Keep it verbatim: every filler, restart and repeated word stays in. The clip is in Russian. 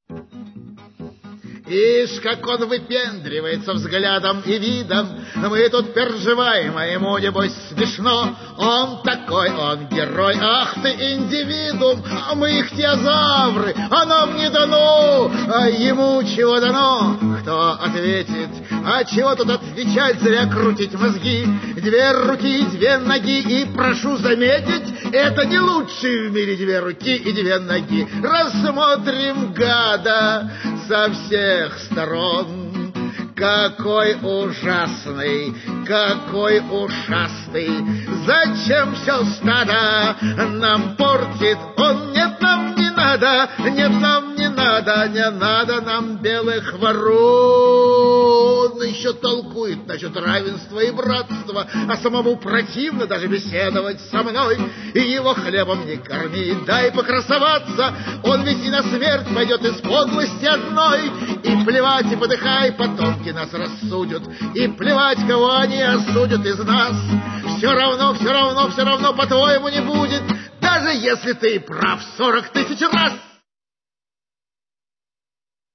Ишь, как он выпендривается взглядом и видом. Мы тут переживаем, а ему, небось, смешно. Он такой, он герой, ах ты, индивидуум. А мы ихтиозавры, а нам не дано. А ему чего дано? Кто ответит? А чего тут отвечать, зря крутить мозги? Две руки, две ноги, и прошу заметить, это не лучшие в мире две руки и две ноги. Рассмотрим гада со всех сторон. Какой ужасный, какой ушастый. Зачем все стадо нам портит он? Нет, нам не надо, нет, нам не надо, не надо нам белых ворон. Он еще толкует насчет равенства и братства, а самому противно даже беседовать со мной. И его хлебом не корми, дай покрасоваться. Он ведь и на смерть пойдет из подлости одной. И плевать, и подыхай, потомки нас рассудят. И плевать, кого они осудят из нас. Все равно, все равно, все равно, по-твоему, не будет, даже если ты прав сорок тысяч раз.